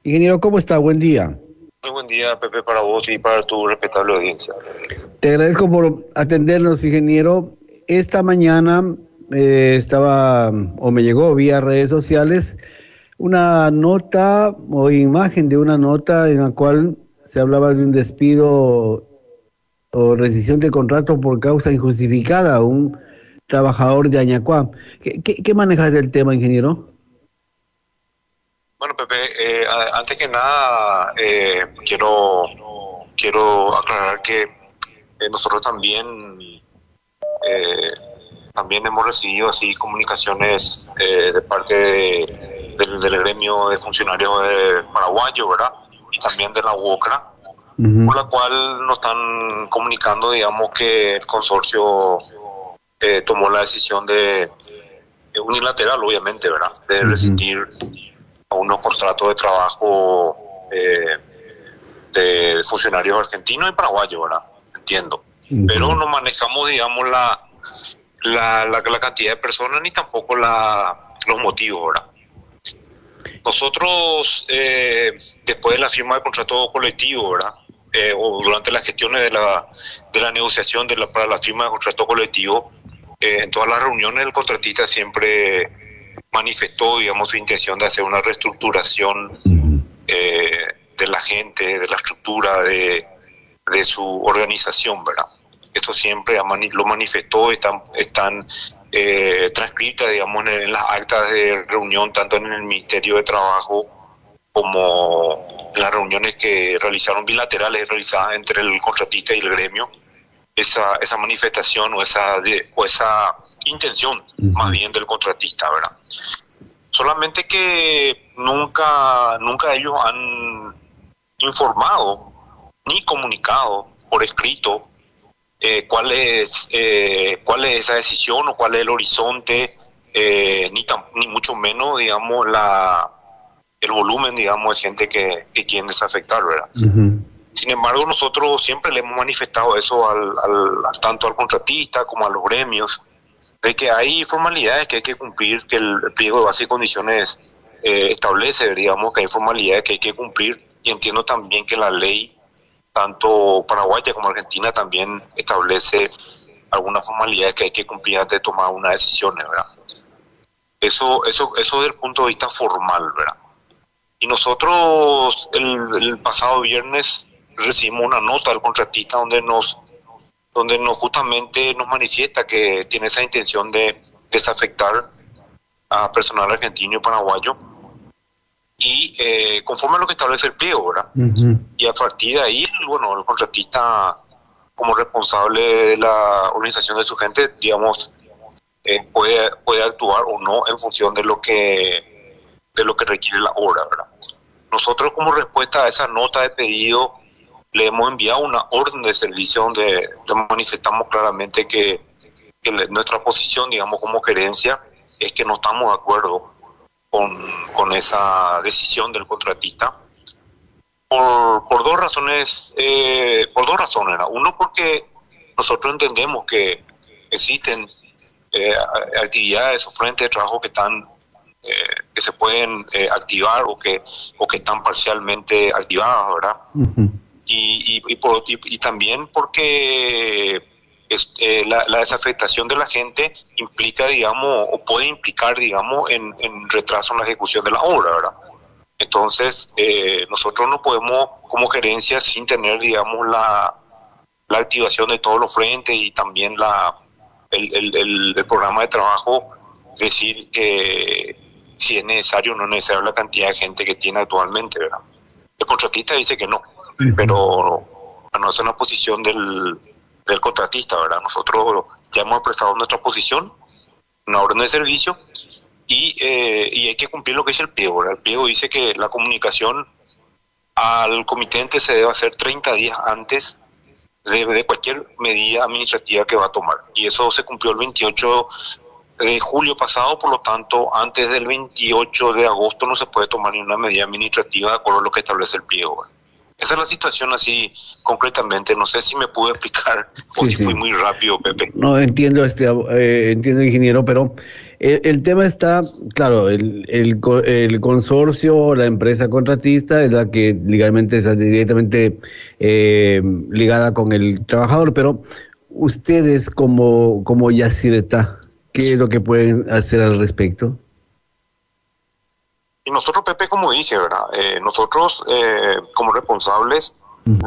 Ingeniero, ¿cómo está? Buen día. Muy buen día, Pepe, para vos y para tu respetable audiencia. Te agradezco por atendernos, ingeniero. Esta mañana estaba o me llegó vía redes sociales una nota o imagen de una nota en la cual se hablaba de un despido o rescisión de contrato por causa injustificada a un trabajador de Añacuá. ¿Qué manejas del tema, ingeniero? Bueno, Pepe, antes que nada, quiero aclarar que nosotros también hemos recibido así comunicaciones de parte del gremio de funcionarios paraguayos, ¿verdad? Y también de la UOCRA, por la cual nos están comunicando, digamos, que el consorcio tomó la decisión de unilateral, obviamente, ¿verdad? De rescindir a unos contratos de trabajo de funcionarios argentinos y paraguayos, ¿verdad? Entiendo. Pero no manejamos, digamos, la cantidad de personas ni tampoco los motivos, ¿verdad? Nosotros, después de la firma del contrato colectivo, ¿verdad? O durante las gestiones de la negociación para la firma del contrato colectivo, en todas las reuniones el contratista siempre manifestó, digamos, su intención de hacer una reestructuración de la gente, de la estructura de su organización, ¿verdad? Esto siempre lo manifestó, están transcritas, digamos, en las actas de reunión, tanto en el Ministerio de Trabajo como en las reuniones que realizaron bilaterales realizadas entre el contratista y el gremio. Esa manifestación o esa intención más bien del contratista, ¿verdad? Solamente que nunca ellos han informado ni comunicado por escrito cuál es esa decisión o cuál es el horizonte, ni mucho menos, digamos, el volumen, digamos, de gente que quieren desafectar, ¿verdad? Sin embargo, nosotros siempre le hemos manifestado eso tanto al contratista como a los gremios, de que hay formalidades que hay que cumplir, que el pliego de base y condiciones establece, digamos, que hay formalidades que hay que cumplir, y entiendo también que la ley, tanto paraguaya como argentina, también establece algunas formalidades que hay que cumplir antes de tomar unas decisiones, ¿verdad? Eso desde el punto de vista formal, ¿verdad? Y nosotros el pasado viernes recibimos una nota del contratista donde nos justamente nos manifiesta que tiene esa intención de desafectar a personal argentino y paraguayo, y conforme a lo que establece el pliego, ¿verdad? Y a partir de ahí, bueno, el contratista, como responsable de la organización de su gente, digamos, puede actuar o no en función de lo que requiere la obra, ¿verdad? Nosotros, como respuesta a esa nota de pedido, le hemos enviado una orden de servicio donde le manifestamos claramente que nuestra posición, digamos, como gerencia, es que no estamos de acuerdo con esa decisión del contratista por dos razones, ¿no? Uno, porque nosotros entendemos que existen actividades o frentes de trabajo que se pueden activar o que están parcialmente activadas, ¿verdad? Y también porque la desafectación de la gente implica, digamos, o puede implicar, digamos, en retraso en la ejecución de la obra, ¿verdad? Entonces, nosotros no podemos, como gerencia, sin tener, digamos, la activación de todos los frentes y también el programa de trabajo, decir que si es necesario o no es necesario la cantidad de gente que tiene actualmente, ¿verdad? El contratista dice que no, pero no es una posición del contratista, ¿verdad? Nosotros ya hemos expresado nuestra posición, una orden de servicio, y hay que cumplir lo que dice el pliego, ¿verdad? El pliego dice que la comunicación al comitente se debe hacer 30 días antes de cualquier medida administrativa que va a tomar, y eso se cumplió el 28 de julio pasado. Por lo tanto, antes del 28 de agosto no se puede tomar ninguna medida administrativa de acuerdo a lo que establece el pliego, ¿verdad? Esa es la situación así concretamente. No sé si me pude explicar o si fui muy rápido, Pepe. No entiendo, entiendo, ingeniero, pero El tema está, claro, el consorcio, la empresa contratista es la que legalmente está directamente ligada con el trabajador, pero ustedes como Yacireta, ¿qué es lo que pueden hacer al respecto? Y nosotros, Pepe, como dije, ¿verdad? Nosotros, como responsables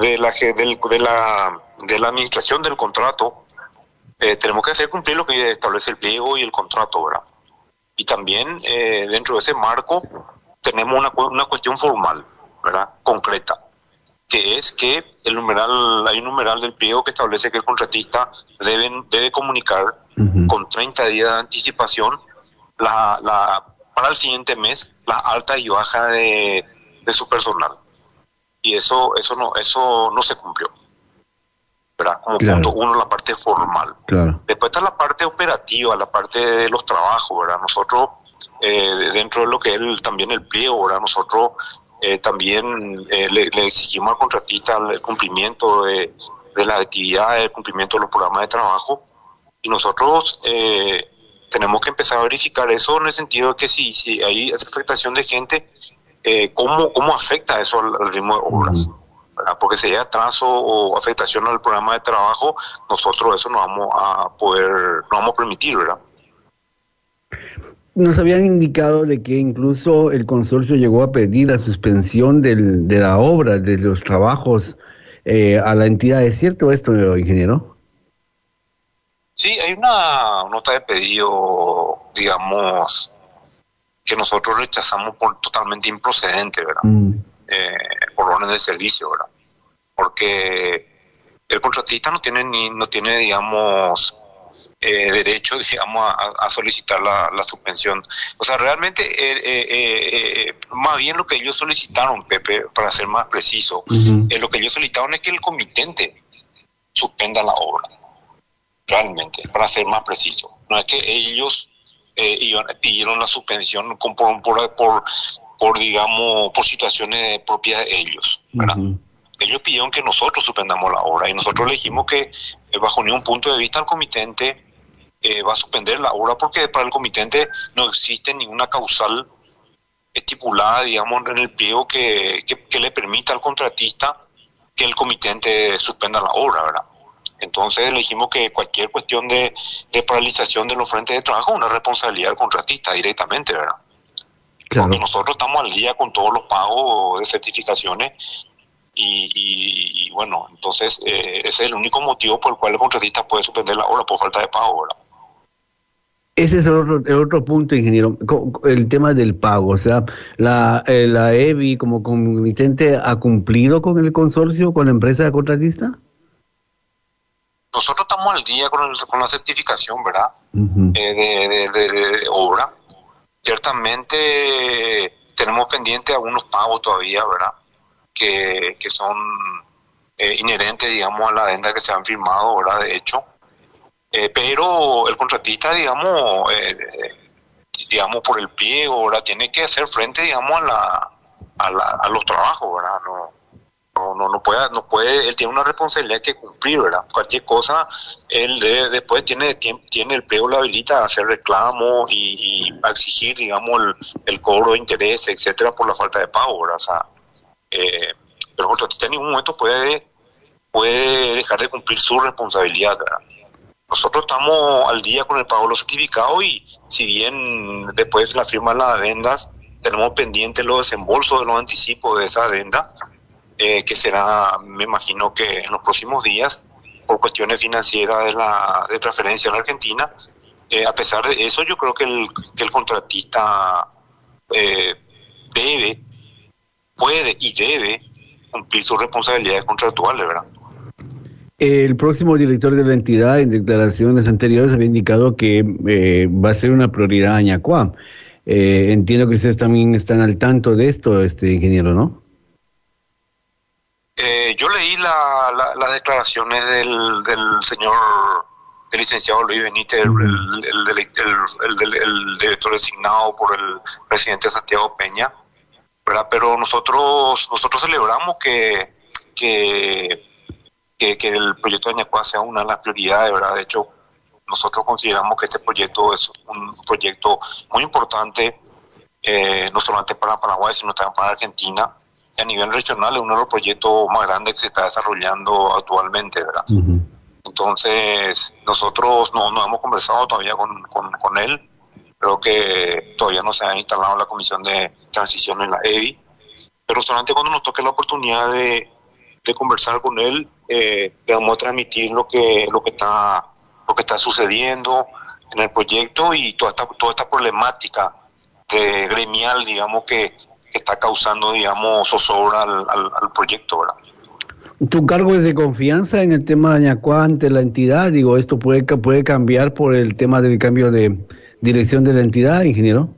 de la administración del contrato, tenemos que hacer cumplir lo que establece el pliego y el contrato, ¿verdad? Y también dentro de ese marco tenemos una cuestión formal, ¿verdad? Concreta, que es que hay un numeral del pliego que establece que el contratista debe comunicar con 30 días de anticipación para el siguiente mes las altas y bajas de su personal. Y eso no se cumplió, ¿verdad? Como Claro. punto uno, la parte formal. Claro. Después está la parte operativa, la parte de los trabajos, ¿verdad? Nosotros, dentro de lo que es también el pliego, ¿verdad? Nosotros también le exigimos al contratista el cumplimiento de las actividades, el cumplimiento de los programas de trabajo, y nosotros tenemos que empezar a verificar eso en el sentido de que si hay esa afectación de gente, ¿cómo afecta eso al ritmo de obras? ¿Verdad? Porque si hay atraso o afectación al programa de trabajo, nosotros eso no vamos a permitir, ¿verdad? Nos habían indicado de que incluso el consorcio llegó a pedir la suspensión de la obra, de los trabajos a la entidad. ¿Es cierto esto, ingeniero? Sí, hay una nota de pedido, digamos, que nosotros rechazamos por totalmente improcedente, ¿verdad? Por orden de servicio, ¿verdad? Porque el contratista no tiene, digamos, derecho, digamos, a solicitar la suspensión. O sea, realmente, más bien lo que ellos solicitaron, Pepe, para ser más preciso, lo que ellos solicitaron es que el comitente suspenda la obra, realmente, para ser más preciso. No es que ellos pidieron la suspensión digamos, por situaciones propias de ellos, ¿verdad? Ellos pidieron que nosotros suspendamos la obra y nosotros le dijimos que bajo ningún punto de vista el comitente va a suspender la obra, porque para el comitente no existe ninguna causal estipulada, digamos, en el pliego que le permita al contratista que el comitente suspenda la obra, ¿verdad? Entonces le dijimos que cualquier cuestión de paralización de los frentes de trabajo es una responsabilidad del contratista directamente, ¿verdad? Claro. Porque nosotros estamos al día con todos los pagos de certificaciones y bueno, entonces ese es el único motivo por el cual el contratista puede suspender la obra, por falta de pago, ¿verdad? Ese es el otro punto, ingeniero, el tema del pago. O sea, la EBI como comitente ha cumplido con el consorcio, con la empresa contratista. Nosotros estamos al día con la certificación, ¿verdad? De obra. Ciertamente tenemos pendiente algunos pagos todavía, ¿verdad? Que son inherentes, digamos, a la adenda que se han firmado, ¿verdad? De hecho. Pero el contratista, digamos, por el pliego, ¿verdad? Tiene que hacer frente, digamos, a los trabajos, ¿verdad? No puede, él tiene una responsabilidad que cumplir, ¿verdad? Cualquier cosa, él después tiene el pliego, lo habilita a hacer reclamo y a exigir, digamos, el cobro de interés, etcétera, por la falta de pago, ¿verdad? O sea, pero el contratista en ningún momento puede dejar de cumplir su responsabilidad, ¿verdad? Nosotros estamos al día con el pago de los certificados y si bien después de la firma de las adendas tenemos pendientes los desembolsos de los anticipos de esa adenda, que será, me imagino que en los próximos días, por cuestiones financieras de transferencia a la Argentina. A pesar de eso, yo creo que el contratista puede y debe cumplir sus responsabilidades contractuales, ¿verdad? El próximo director de la entidad, en declaraciones anteriores, había indicado que va a ser una prioridad Añacuá. Entiendo que ustedes también están al tanto de esto, ingeniero, ¿no? Yo leí las declaraciones del señor, del licenciado Luis Benítez, el director designado por el presidente Santiago Peña, ¿verdad? Pero nosotros celebramos que el proyecto de Añacuá sea una de las prioridades, ¿verdad? De hecho, nosotros consideramos que este proyecto es un proyecto muy importante, no solamente para Paraguay, sino también para Argentina. Y a nivel regional es uno de los proyectos más grandes que se está desarrollando actualmente, ¿verdad? Uh-huh. Entonces, nosotros no hemos conversado todavía con él. Creo que todavía no se ha instalado la comisión de transición en la EDI, pero solamente cuando nos toque la oportunidad de conversar con él, le vamos a transmitir lo que está sucediendo en el proyecto y toda esta problemática gremial, digamos, que está causando, digamos, zozobra al proyecto, ¿verdad? ¿Tu cargo es de confianza en el tema de Añacuá ante la entidad? Digo, ¿esto puede cambiar por el tema del cambio de dirección de la entidad, ingeniero?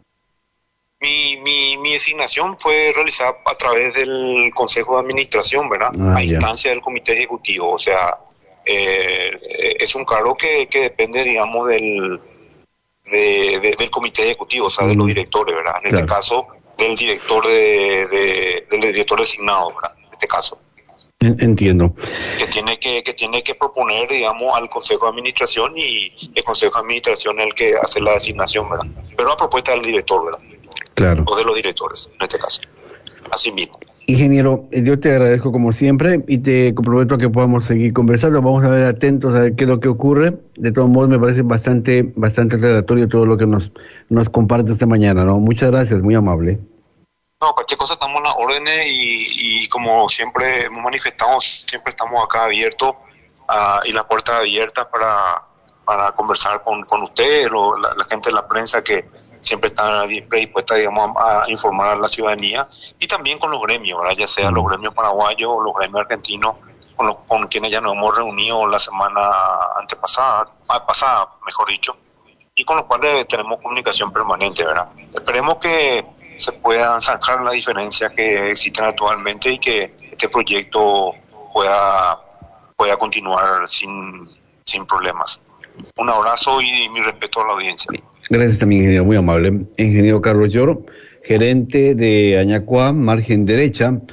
Mi designación fue realizada a través del Consejo de Administración, ¿verdad? A instancia del Comité Ejecutivo. O sea, es un cargo que depende, digamos, del Comité Ejecutivo, o sea, de los directores, ¿verdad? En este caso, del director del director designado, ¿verdad? En este caso. Entiendo. Que tiene que proponer, digamos, al Consejo de Administración, y el Consejo de Administración es el que hace la designación, ¿verdad? Pero a propuesta del director, ¿verdad? Claro. O de los directores, en este caso. Así mismo. Ingeniero, yo te agradezco como siempre y te comprometo a que podamos seguir conversando. Vamos a ver atentos a ver qué es lo que ocurre. De todos modos, me parece bastante relatorio todo lo que nos comparte esta mañana, ¿no? Muchas gracias, muy amable. No, cualquier cosa estamos en las órdenes y como siempre hemos manifestado, siempre estamos acá abiertos y la puerta abierta para conversar con ustedes, la gente de la prensa que siempre está predispuesta, digamos, a informar a la ciudadanía, y también con los gremios, ¿verdad? Ya sea los gremios paraguayos o los gremios argentinos, con quienes ya nos hemos reunido la semana pasada, mejor dicho, y con los cuales tenemos comunicación permanente, ¿verdad? Esperemos que se puedan zanjar las diferencias que existen actualmente y que este proyecto pueda continuar sin problemas. Un abrazo y mi respeto a la audiencia. Gracias también, ingeniero, muy amable. Ingeniero Carlos Lloro, gerente de Añacuá, margen derecha.